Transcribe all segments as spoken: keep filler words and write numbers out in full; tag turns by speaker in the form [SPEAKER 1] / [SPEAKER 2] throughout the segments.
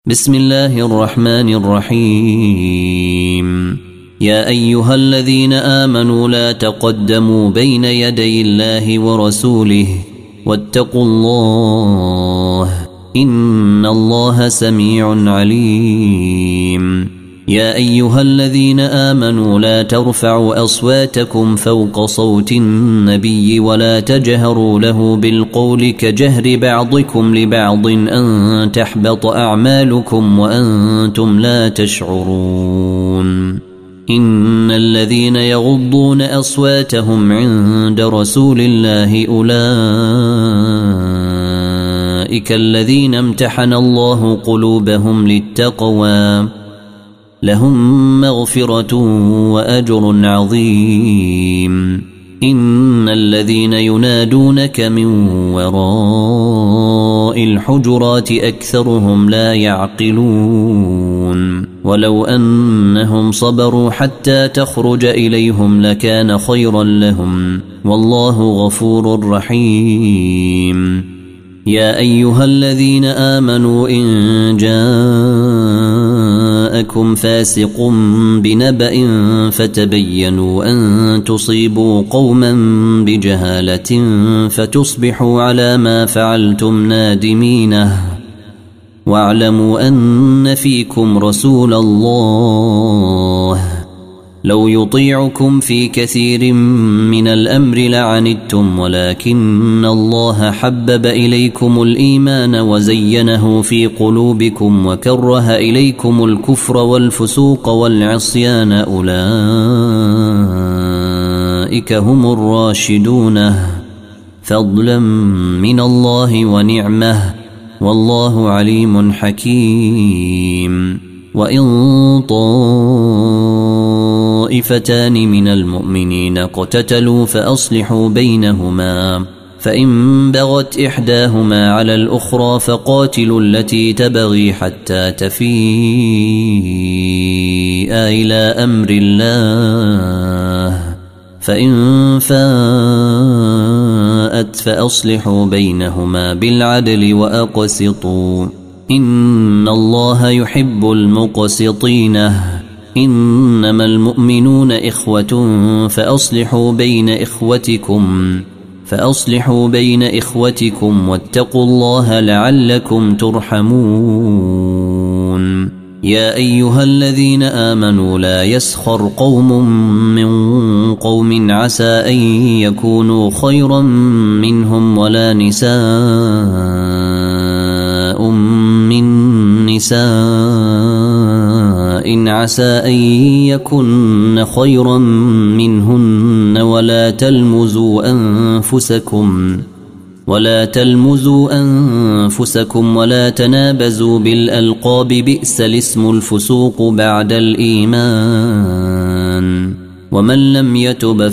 [SPEAKER 1] بسم الله الرحمن الرحيم. يا أيها الذين آمنوا لا تقدموا بين يدي الله ورسوله واتقوا الله إن الله سميع عليم. يا أيها الذين آمنوا لا ترفعوا أصواتكم فوق صوت النبي ولا تجهروا له بالقول كجهر بعضكم لبعض أن تحبط أعمالكم وأنتم لا تشعرون. إن الذين يغضون أصواتهم عند رسول الله أولئك الذين امتحن الله قلوبهم للتقوى لهم مغفرة وأجر عظيم. إن الذين ينادونك من وراء الحجرات أكثرهم لا يعقلون. ولو أنهم صبروا حتى تخرج إليهم لكان خيرا لهم والله غفور رحيم. يا أيها الذين آمنوا إن جاءكم فاسق بنبأ فتبينوا أن تصيبوا قوما بجهالة فتصبحوا على ما فعلتم نادمينه. واعلموا أن فيكم رسول الله لو يطيعكم في كثير من الأمر لعنتم ولكن الله حبب إليكم الإيمان وزينه في قلوبكم وكره إليكم الكفر والفسوق والعصيان أولئك هم الراشدون فضلا من الله ونعمه والله عليم حكيم. وإن طائفتان من المؤمنين اقتتلوا فأصلحوا بينهما فإن بغت إحداهما على الأخرى فقاتلوا التي تبغي حتى تفيء إلى أمر الله فإن فاءت فأصلحوا بينهما بالعدل وأقسطوا إن الله يحب المقسطين. إنما المؤمنون إخوة فأصلحوا بين إخوتكم فأصلحوا بين إخوتكم واتقوا الله لعلكم ترحمون. يا أيها الذين آمنوا لا يسخر قوم من قوم عسى أن يكونوا خيرا منهم ولا نساء من نساء عسى أن يكن خيرا منهن ولا تلمزوا أنفسكم ولا تلمزوا أنفسكم ولا تنابزوا بالألقاب بئس الاسم الفسوق بعد الإيمان ومن لم يتب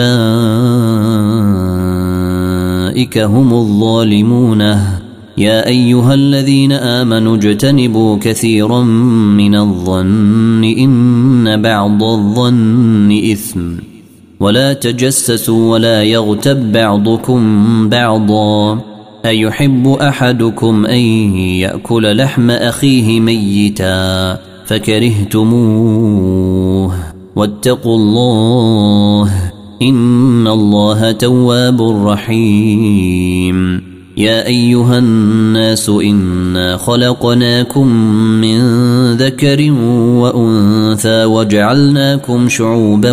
[SPEAKER 1] فأولئك هم الظالمون. يا أيها الذين آمنوا اجتنبوا كثيرا من الظن إن بعض الظن إثم ولا تجسسوا ولا يغتب بعضكم بعضا أيحب أحدكم أن يأكل لحم أخيه ميتا فكرهتموه واتقوا الله إن الله تواب رحيم. يا أيها الناس إنا خلقناكم من ذكر وأنثى وجعلناكم شعوبا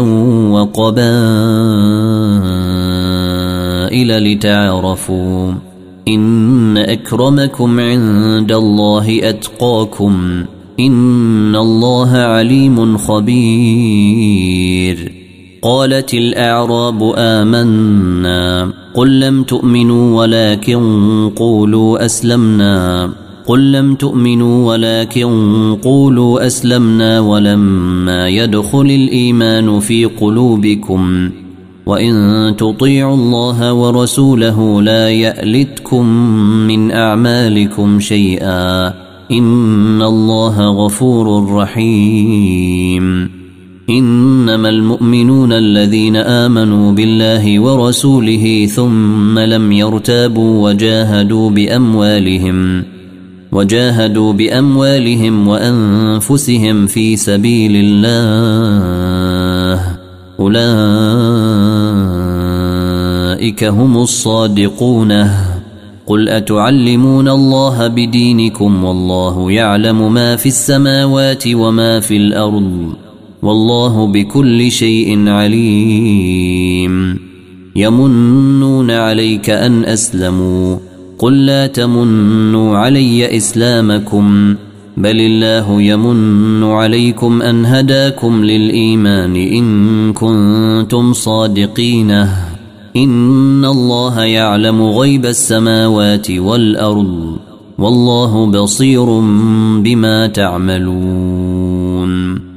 [SPEAKER 1] وقبائل لتعارفوا إن أكرمكم عند الله أتقاكم إن الله عليم خبير. قالت الأعراب آمنا قل لم تؤمنوا ولكن قولوا أسلمنا قل لم تؤمنوا ولكن قولوا أسلمنا ولما يدخل الإيمان في قلوبكم وإن تطيعوا الله ورسوله لا يألتكم من أعمالكم شيئا إن الله غفور رحيم. إنما المؤمنون الذين آمنوا بالله ورسوله ثم لم يرتابوا وجاهدوا بأموالهم وجاهدوا بأموالهم وأنفسهم في سبيل الله أولئك هم الصادقون. قل أتعلمون الله بدينكم والله يعلم ما في السماوات وما في الأرض والله بكل شيء عليم. يمنون عليك أن أسلموا قل لا تمنوا علي إسلامكم بل الله يمن عليكم أن هداكم للإيمان إن كنتم صادقين. إن الله يعلم غيب السماوات والأرض والله بصير بما تعملون.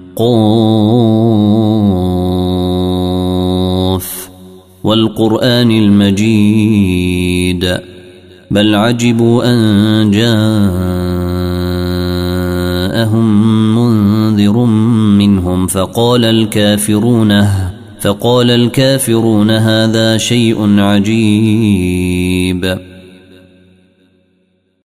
[SPEAKER 1] قاف والقرآن المجيد بل عجبوا أن جاءهم منذر منهم فقال الكافرون فقال الكافرون هذا شيء عجيب.